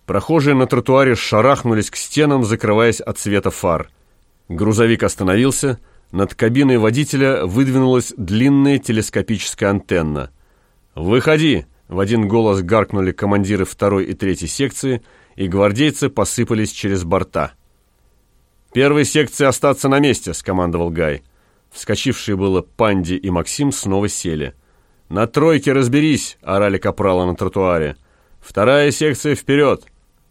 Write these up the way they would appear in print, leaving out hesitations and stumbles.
Прохожие на тротуаре шарахнулись к стенам, закрываясь от света фар. Грузовик остановился. Над кабиной водителя выдвинулась длинная телескопическая антенна. «Выходи!» — в один голос гаркнули командиры 2-й и 3-й секции, и гвардейцы посыпались через борта. «Первой секции остаться на месте!» — скомандовал Гай. Вскочившие было Панди и Максим снова сели. «На тройке разберись!» — орали капралы на тротуаре. «2-я секция вперед!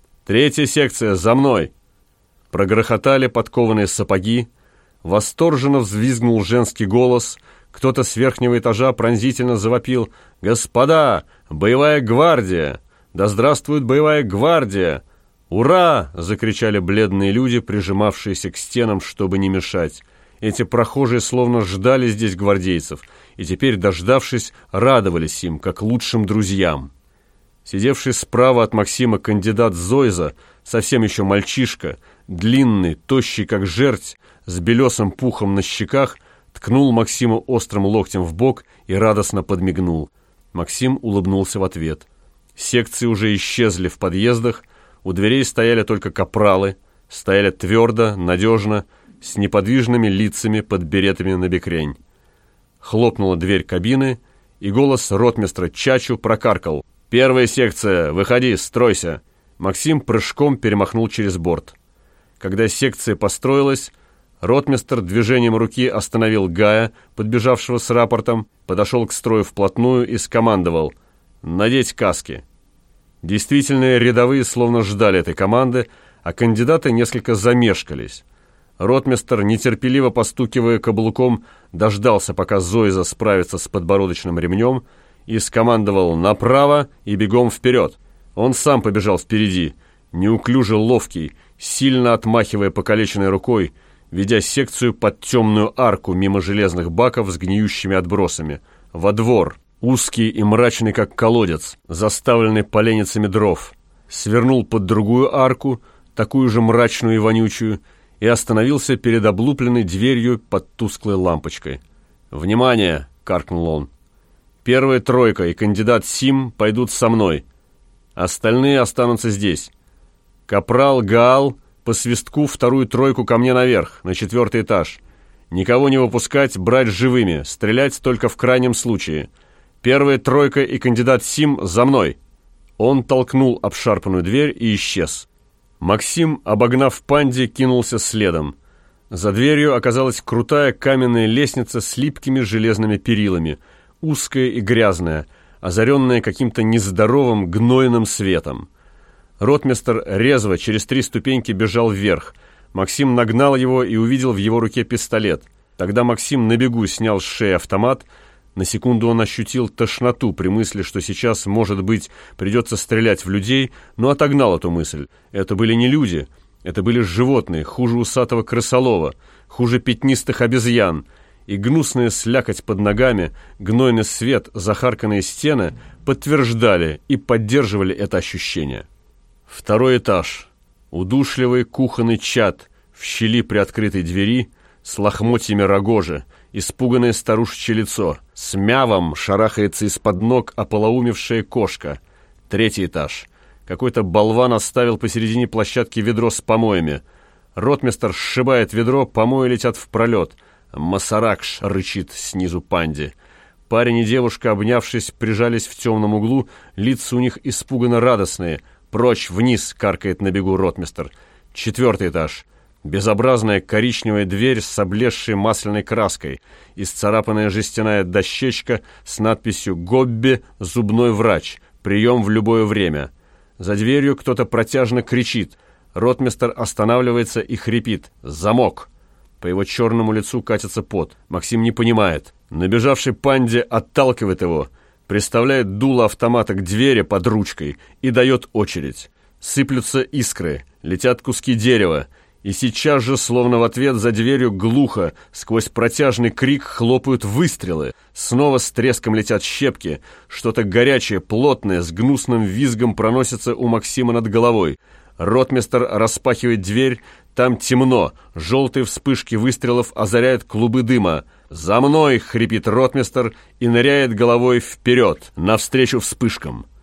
3-я секция за мной!» Прогрохотали подкованные сапоги. Восторженно взвизгнул женский голос. Кто-то с верхнего этажа пронзительно завопил: «Господа! Боевая гвардия! Да здравствует боевая гвардия! Ура!» — закричали бледные люди, прижимавшиеся к стенам, чтобы не мешать. Эти прохожие словно ждали здесь гвардейцев, и теперь, дождавшись, радовались им, как лучшим друзьям. Сидевший справа от Максима кандидат Зойза, совсем еще мальчишка, длинный, тощий как жерть, с белесым пухом на щеках, ткнул Максиму острым локтем в бок и радостно подмигнул. Максим улыбнулся в ответ. Секции уже исчезли в подъездах, у дверей стояли только капралы, стояли твердо, надежно, с неподвижными лицами под беретами набекрень. Хлопнула дверь кабины, и голос ротмистра Чачу прокаркал: «Первая секция, выходи, стройся!» Максим прыжком перемахнул через борт. Когда секция построилась, ротмистр движением руки остановил Гая, подбежавшего с рапортом, подошел к строю вплотную и скомандовал: «Надеть каски!» Действительные рядовые словно ждали этой команды, а кандидаты несколько замешкались. Ротмистр, нетерпеливо постукивая каблуком, дождался, пока Зойза справится с подбородочным ремнем, и скомандовал: «Направо и бегом вперед!» Он сам побежал впереди, неуклюже ловкий, сильно отмахивая покалеченной рукой, ведя секцию под темную арку мимо железных баков с гниющими отбросами, во двор, узкий и мрачный, как колодец, заставленный поленницами дров, свернул под другую арку, такую же мрачную и вонючую, и остановился перед облупленной дверью под тусклой лампочкой. «Внимание!» — каркнул он. «Первая тройка и кандидат Сим пойдут со мной. Остальные останутся здесь. Капрал Гаал по свистку 2-ю тройку ко мне наверх, на 4-й этаж. Никого не выпускать, брать живыми, стрелять только в крайнем случае. Первая тройка и кандидат Сим за мной!» Он толкнул обшарпанную дверь и исчез. Максим, обогнав Панди, кинулся следом. За дверью оказалась крутая каменная лестница с липкими железными перилами, узкая и грязная, озаренная каким-то нездоровым гнойным светом. Ротмистр резво через 3 ступеньки бежал вверх. Максим нагнал его и увидел в его руке пистолет. Тогда Максим на бегу снял с шеи автомат. На секунду он ощутил тошноту при мысли, что сейчас, может быть, придется стрелять в людей, но отогнал эту мысль. Это были не люди, это были животные, хуже усатого крысолова, хуже пятнистых обезьян. И гнусная слякоть под ногами, гнойный свет, захарканные стены подтверждали и поддерживали это ощущение. 2-й этаж. Удушливый кухонный чад в щели приоткрытой двери с лохмотьями рогожи, испуганное старушечье лицо, с мявом шарахается из-под ног ополоумевшая кошка. 3-й этаж. Какой-то болван оставил посередине площадки ведро с помоями. Ротмистр сшибает ведро, помои летят в пролет. «Масаракш!» — рычит снизу Панди. Парень и девушка, обнявшись, прижались в темном углу, лица у них испуганно радостные. «Прочь, вниз!» — каркает на бегу ротмистр. 4-й этаж. Безобразная коричневая дверь с облезшей масляной краской, исцарапанная жестяная дощечка с надписью «Гобби, зубной врач, прием в любое время». За дверью кто-то протяжно кричит. Ротмистр останавливается и хрипит: «Замок!» По его черному лицу катится пот. Максим не понимает. Набежавший Панди отталкивает его, приставляет дуло автомата к двери под ручкой и дает очередь. Сыплются искры, летят куски дерева, и сейчас же, словно в ответ, за дверью глухо, сквозь протяжный крик хлопают выстрелы. Снова с треском летят щепки, что-то горячее, плотное, с гнусным визгом проносится у Максима над головой. Ротмистр распахивает дверь, там темно, желтые вспышки выстрелов озаряют клубы дыма. «За мной!» — хрипит ротмистр и ныряет головой вперед, навстречу вспышкам.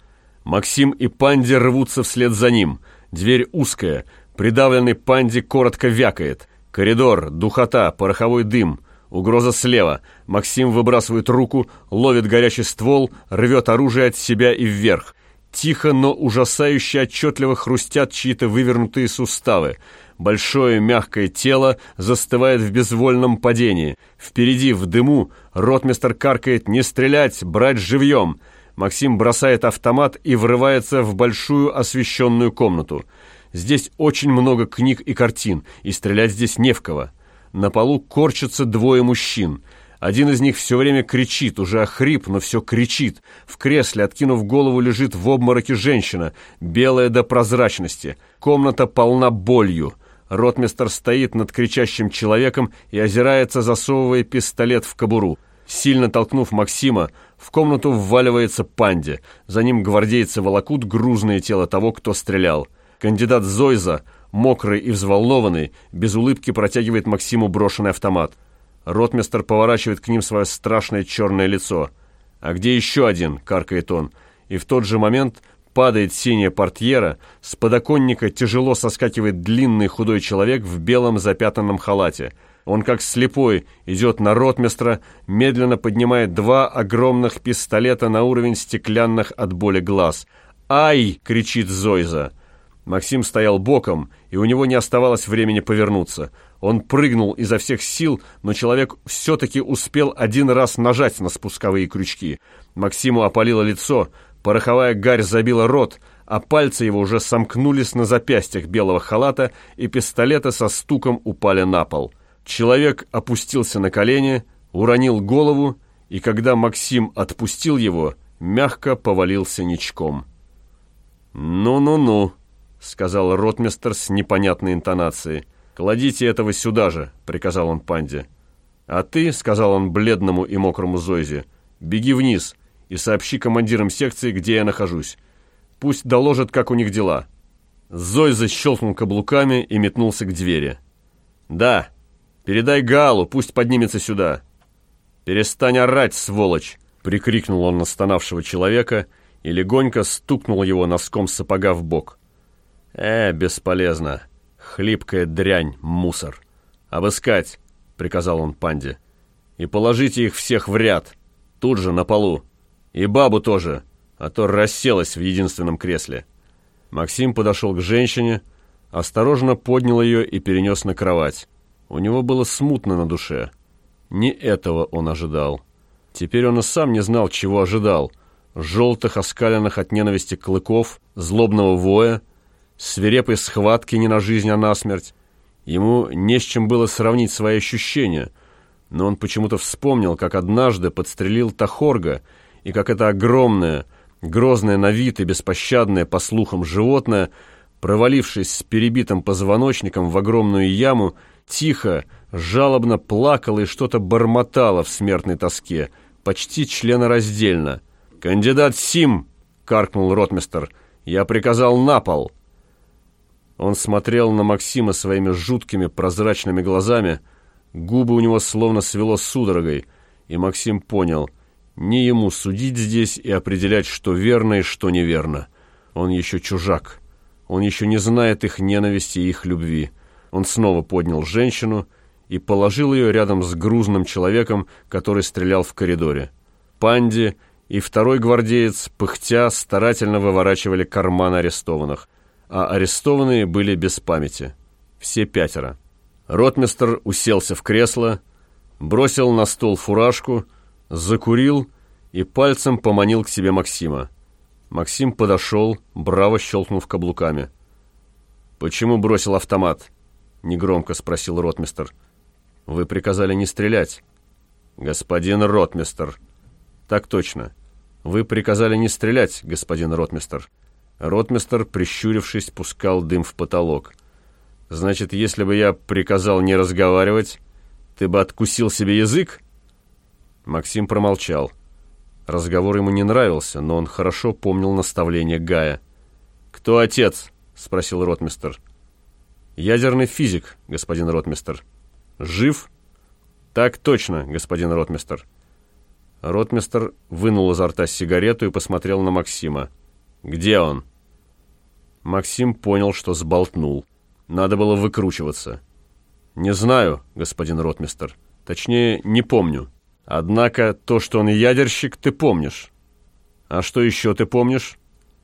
Максим и Панди рвутся вслед за ним. Дверь узкая, придавленный Панди коротко вякает. Коридор, духота, пороховой дым. Угроза слева. Максим выбрасывает руку, ловит горячий ствол, рвет оружие от себя и вверх. Тихо, но ужасающе отчетливо хрустят чьи-то вывернутые суставы. Большое мягкое тело застывает в безвольном падении. Впереди, в дыму, ротмистр каркает: «Не стрелять, брать живьем!» Максим бросает автомат и врывается в большую освещенную комнату. Здесь очень много книг и картин, и стрелять здесь не в кого. На полу корчатся двое мужчин. Один из них все время кричит, уже охрип, но все кричит. В кресле, откинув голову, лежит в обмороке женщина, белая до прозрачности. Комната полна болью. Ротмистр стоит над кричащим человеком и озирается, засовывая пистолет в кобуру. Сильно толкнув Максима, в комнату вваливается Панди. За ним гвардейцы волокут грузное тело того, кто стрелял. Кандидат Зойза, мокрый и взволнованный, без улыбки протягивает Максиму брошенный автомат. Ротмистр поворачивает к ним свое страшное черное лицо. «А где еще один?» — каркает он. И в тот же момент падает синяя портьера, с подоконника тяжело соскакивает длинный худой человек в белом запятнанном халате. Он, как слепой, идет на ротмистра, медленно поднимает два огромных пистолета на уровень стеклянных от боли глаз. «Ай!» — кричит Зойза. Максим стоял боком, и у него не оставалось времени повернуться. Он прыгнул изо всех сил, но человек все-таки успел один раз нажать на спусковые крючки. Максиму опалило лицо, пороховая гарь забила рот, а пальцы его уже сомкнулись на запястьях белого халата, и пистолеты со стуком упали на пол. Человек опустился на колени, уронил голову, и когда Максим отпустил его, мягко повалился ничком. «Ну-ну-ну», — сказал ротмистр с непонятной интонацией. «Кладите этого сюда же», — приказал он Панди. «А ты», — сказал он бледному и мокрому Зойзе, — «беги вниз и сообщи командирам секции, где я нахожусь. Пусть доложат, как у них дела». Зойза щелкнул каблуками и метнулся к двери. «Да, передай Гаалу, пусть поднимется сюда». «Перестань орать, сволочь!» — прикрикнул он на стонавшего человека и легонько стукнул его носком сапога в бок. Бесполезно. Хлипкая дрянь, мусор. «Обыскать!» — приказал он Панди. «И положите их всех в ряд, тут же на полу. И бабу тоже, а то расселась в единственном кресле». Максим подошел к женщине, осторожно поднял ее и перенес на кровать. У него было смутно на душе. Не этого он ожидал. Теперь он и сам не знал, чего ожидал. Желтых, оскаленных от ненависти клыков, злобного воя, свирепой схватки не на жизнь, а на смерть. Ему не с чем было сравнить свои ощущения, но он почему-то вспомнил, как однажды подстрелил Тахорга, и как это огромное, грозное на вид и беспощадное, по слухам, животное, провалившись с перебитым позвоночником в огромную яму, тихо, жалобно плакало и что-то бормотало в смертной тоске, почти членораздельно. «Кандидат Сим!» — каркнул ротмистр. «Я приказал на пол!» Он смотрел на Максима своими жуткими прозрачными глазами, губы у него словно свело судорогой, и Максим понял, не ему судить здесь и определять, что верно и что неверно. Он еще чужак, он еще не знает их ненависти и их любви. Он снова поднял женщину и положил ее рядом с грузным человеком, который стрелял в коридоре. Панди и второй гвардеец, пыхтя, старательно выворачивали карманы арестованных, а арестованные были без памяти. Все пятеро. Ротмистр уселся в кресло, бросил на стол фуражку, закурил и пальцем поманил к себе Максима. Максим подошел, браво щелкнув каблуками. «Почему бросил автомат?» — негромко спросил ротмистр. «Вы приказали не стрелять». «Господин ротмистр». «Так точно. Вы приказали не стрелять, господин ротмистр». Ротмистр, прищурившись, пускал дым в потолок. «Значит, если бы я приказал не разговаривать, ты бы откусил себе язык?» Максим промолчал. Разговор ему не нравился, но он хорошо помнил наставление Гая. «Кто отец?» — спросил ротмистр. «Ядерный физик, господин ротмистр». «Жив?» «Так точно, господин ротмистр». Ротмистр вынул изо рта сигарету и посмотрел на Максима. «Где он?» Максим понял, что сболтнул. Надо было выкручиваться. «Не знаю, господин ротмистр. Точнее, не помню. Однако то, что он ядерщик, ты помнишь. А что еще ты помнишь?»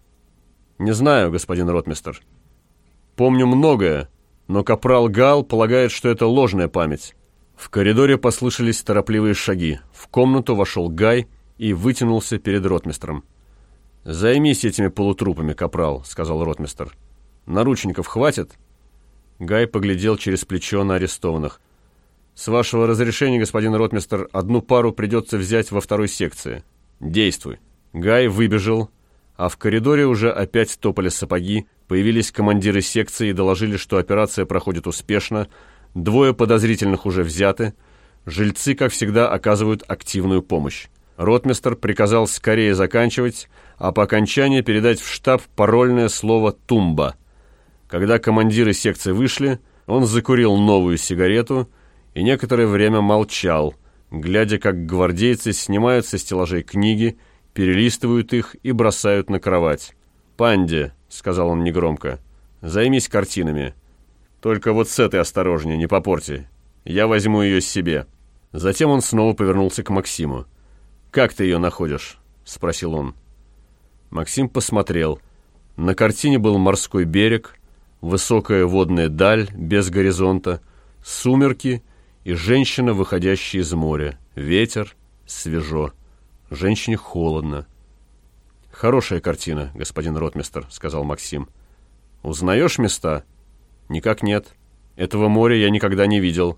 «Не знаю, господин ротмистр. Помню многое, но капрал Гал полагает, что это ложная память». В коридоре послышались торопливые шаги. В комнату вошел Гай и вытянулся перед ротмистром. «Займись этими полутрупами, капрал», — сказал ротмистр. «Наручников хватит?» Гай поглядел через плечо на арестованных. «С вашего разрешения, господин ротмистр, одну пару придется взять во второй секции. Действуй». Гай выбежал, а в коридоре уже опять топали сапоги, появились командиры секции и доложили, что операция проходит успешно, 2 подозрительных уже взяты, жильцы, как всегда, оказывают активную помощь. Ротмистр приказал скорее заканчивать, а по окончании передать в штаб парольное слово «Тумба». Когда командиры секции вышли, он закурил новую сигарету и некоторое время молчал, глядя, как гвардейцы снимают со стеллажей книги, перелистывают их и бросают на кровать. «Панди», — сказал он негромко, — «займись картинами. Только вот с этой осторожнее, не попорти. Я возьму ее себе». Затем он снова повернулся к Максиму. «Как ты ее находишь?» — спросил он. Максим посмотрел. На картине был морской берег, высокая водная даль без горизонта, сумерки и женщина, выходящая из моря. Ветер, свежо. Женщине холодно. «Хорошая картина, господин ротмистр», — сказал Максим. «Узнаешь места?» «Никак нет. Этого моря я никогда не видел».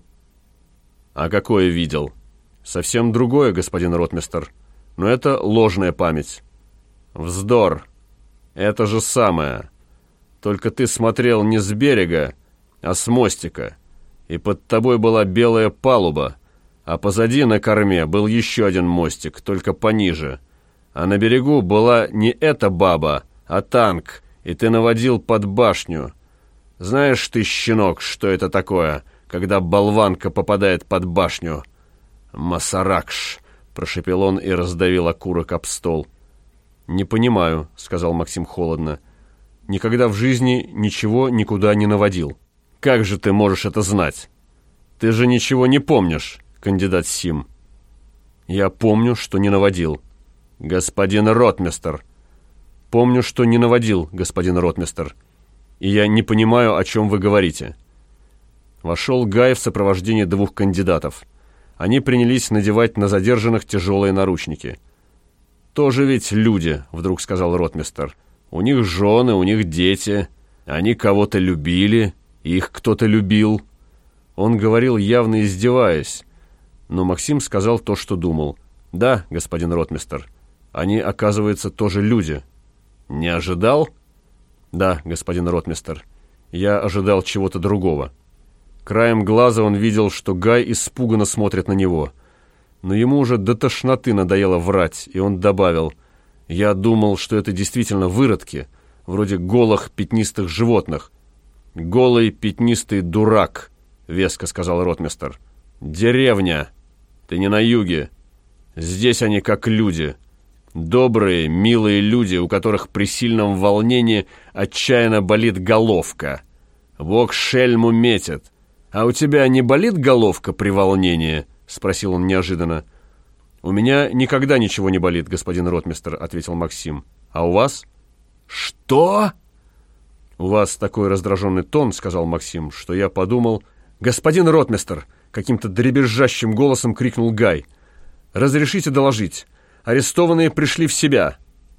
«А какое видел?» «Совсем другое, господин ротмистр. Но это ложная память». «Вздор. Это же самое. Только ты смотрел не с берега, а с мостика, и под тобой была белая палуба, а позади на корме был еще один мостик, только пониже. А на берегу была не эта баба, а танк, и ты наводил под башню. Знаешь ты, щенок, что это такое, когда болванка попадает под башню?» «Масаракш», — прошепел он и раздавил окурок об стол. «Не понимаю», — сказал Максим холодно. «Никогда в жизни ничего никуда не наводил». «Как же ты можешь это знать? Ты же ничего не помнишь, кандидат Сим». «Я помню, что не наводил». «Господин ротмистр». «Помню, что не наводил, господин ротмистр. И я не понимаю, о чем вы говорите». Вошел Гай в сопровождении 2 кандидатов. Они принялись надевать на задержанных тяжелые наручники. «Тоже ведь люди», — вдруг сказал ротмистр. «У них жены, у них дети. Они кого-то любили, их кто-то любил». Он говорил, явно издеваясь. Но Максим сказал то, что думал. «Да, господин ротмистр, они, оказывается, тоже люди». «Не ожидал?» «Да, господин ротмистр, я ожидал чего-то другого». Краем глаза он видел, что Гай испуганно смотрит на него. Но ему уже до тошноты надоело врать, и он добавил: «Я думал, что это действительно выродки, вроде голых пятнистых животных». «Голый пятнистый дурак», — веско сказал ротмистр. «Деревня. Ты не на юге. Здесь они как люди. Добрые, милые люди, у которых при сильном волнении отчаянно болит головка. Бог шельму метит. А у тебя не болит головка при волнении?» — спросил он неожиданно. «У меня никогда ничего не болит, господин ротмистр», — ответил Максим. «А у вас?» «Что?» «У вас такой раздраженный тон, — сказал Максим, — что я подумал...» «Господин ротмистр!» — каким-то дребезжащим голосом крикнул Гай. «Разрешите доложить. Арестованные пришли в себя».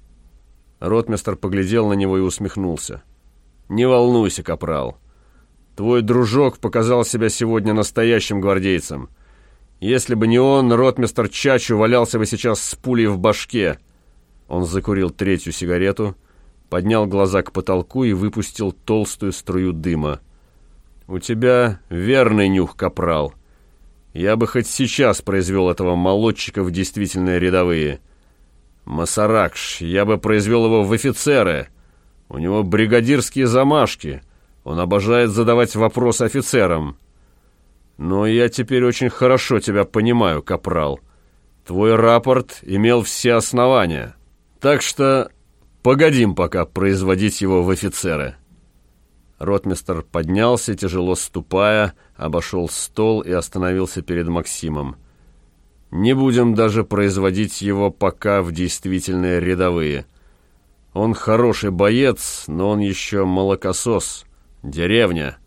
Ротмистр поглядел на него и усмехнулся. «Не волнуйся, капрал. Твой дружок показал себя сегодня настоящим гвардейцем. Если бы не он, ротмистр Чачу валялся бы сейчас с пулей в башке». Он закурил 3-ю сигарету, поднял глаза к потолку и выпустил толстую струю дыма. «У тебя верный нюх, капрал. Я бы хоть сейчас произвел этого молодчика в действительные рядовые. Масаракш, я бы произвел его в офицеры. У него бригадирские замашки. Он обожает задавать вопросы офицерам. Но я теперь очень хорошо тебя понимаю, капрал. Твой рапорт имел все основания. Так что Погодим пока производить его в офицеры». Ротмистр поднялся, тяжело ступая, обошел стол и остановился перед Максимом. «Не будем даже производить его пока в действительные рядовые. Он хороший боец, но он еще молокосос, деревня.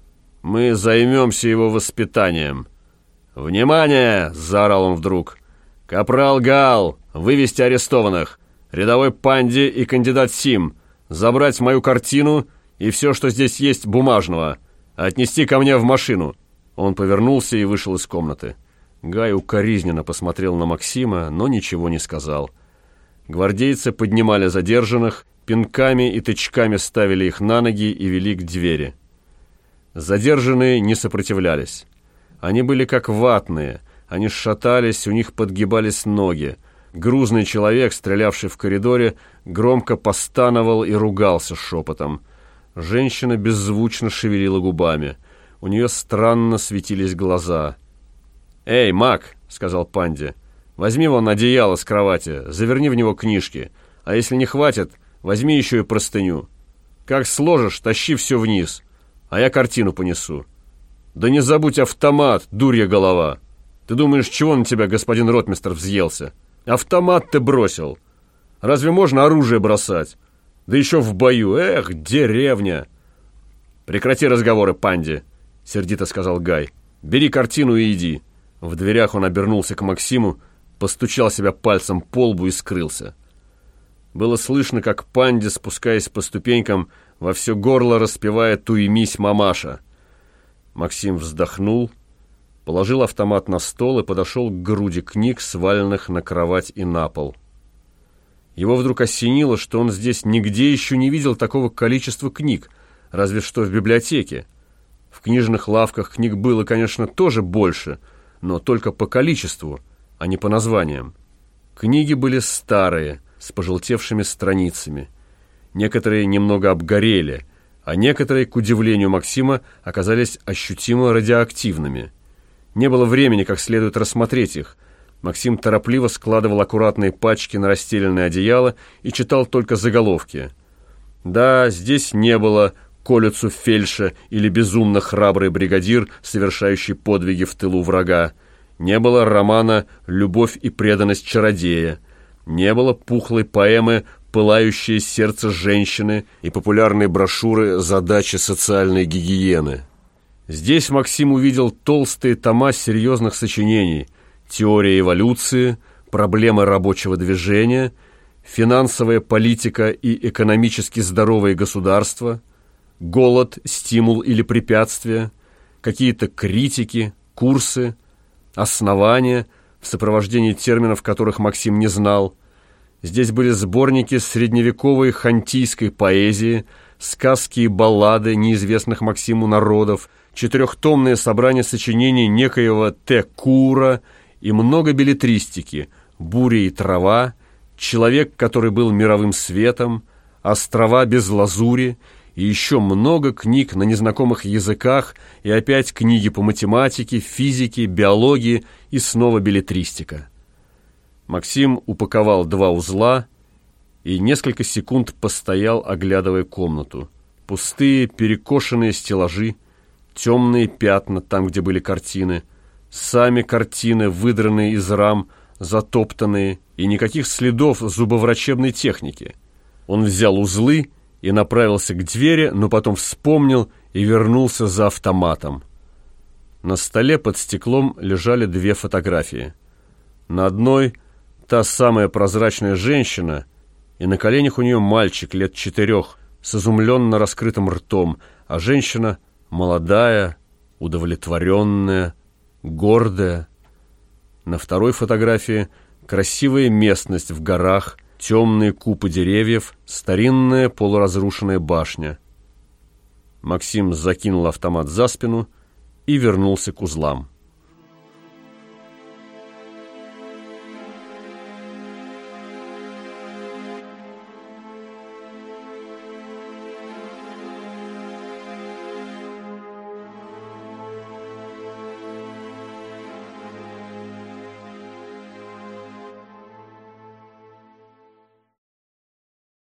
Мы займемся его воспитанием». «Внимание!» — заорал он вдруг. «Капрал Гал, вывести арестованных, рядовой Панди и кандидат Сим, забрать мою картину и все, что здесь есть бумажного, отнести ко мне в машину». Он повернулся и вышел из комнаты. Гай укоризненно посмотрел на Максима, но ничего не сказал. Гвардейцы поднимали задержанных, пинками и тычками ставили их на ноги и вели к двери. Задержанные не сопротивлялись. Они были как ватные, они шатались, у них подгибались ноги. Грузный человек, стрелявший в коридоре, громко постановал и ругался шепотом. Женщина беззвучно шевелила губами. У нее странно светились глаза. «Эй, Мак!» — сказал Панди. «Возьми вон одеяло с кровати, заверни в него книжки. А если не хватит, возьми еще и простыню. Как сложишь, тащи все вниз, а я картину понесу. Да не забудь автомат, дурья голова! Ты думаешь, чего на тебя господин ротмистр взъелся? Автомат ты бросил! Разве можно оружие бросать? Да еще в бою! Эх, деревня!» «Прекрати разговоры, Панди!» — сердито сказал Гай. «Бери картину и иди». В дверях он обернулся к Максиму, постучал себя пальцем по лбу и скрылся. Было слышно, как Панди, спускаясь по ступенькам, во все горло распевает «Уймись, мамаша». Максим вздохнул, положил автомат на стол и подошел к груди книг, сваленных на кровать и на пол. Его вдруг осенило, что он здесь нигде еще не видел такого количества книг, разве что в библиотеке. В книжных лавках книг было, конечно, тоже больше, но только по количеству, а не по названиям. Книги были старые, с пожелтевшими страницами. Некоторые немного обгорели, а некоторые, к удивлению Максима, оказались ощутимо радиоактивными. Не было времени как следует рассмотреть их. Максим торопливо складывал аккуратные пачки на расстеленное одеяло и читал только заголовки. Да, здесь не было «Колюцу Фельша» или «Безумно храбрый бригадир, совершающий подвиги в тылу врага». Не было романа «Любовь и преданность чародея». Не было пухлой поэмы «Пылающее сердце женщины» и популярной брошюры «Задачи социальной гигиены». Здесь Максим увидел толстые тома серьезных сочинений: «Теория эволюции», «Проблемы рабочего движения», «Финансовая политика и экономически здоровое государство», «Голод, стимул или препятствие», какие-то критики, курсы, основания, в сопровождении терминов, которых Максим не знал. Здесь были сборники средневековой хантийской поэзии, сказки и баллады неизвестных Максиму народов, четырехтомное собрание сочинений некоего Т. Кура и много беллетристики: «Буря и трава», «Человек, который был мировым светом», «Острова без лазури» и еще много книг на незнакомых языках, и опять книги по математике, физике, биологии и снова беллетристика. Максим упаковал 2 узла и несколько секунд постоял, оглядывая комнату. Пустые, перекошенные стеллажи, темные пятна там, где были картины, сами картины, выдранные из рам, затоптанные, и никаких следов зубоврачебной техники. Он взял узлы и направился к двери, но потом вспомнил и вернулся за автоматом. На столе под стеклом лежали 2 фотографии. На одной та самая прозрачная женщина, и на коленях у нее мальчик лет 4 с изумленно раскрытым ртом, а женщина молодая, удовлетворенная, гордая. На второй фотографии красивая местность в горах, темные купы деревьев, старинная полуразрушенная башня. Максим закинул автомат за спину и вернулся к узлам.